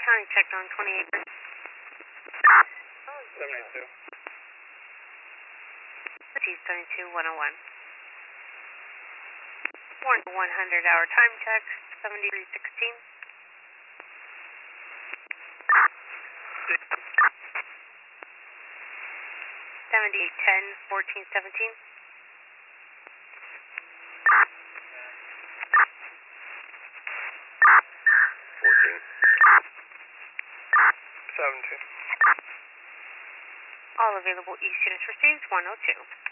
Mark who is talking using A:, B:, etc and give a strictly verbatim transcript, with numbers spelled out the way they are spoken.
A: Time check on twenty-eight.
B: seventy-two.
A: T seventy-two one oh one. one one hundred hour time check, seventy-three sixteen. seventy-eight ten, fourteen seventeen.
B: fourteen. seventeen.
A: All available East units received, one oh two.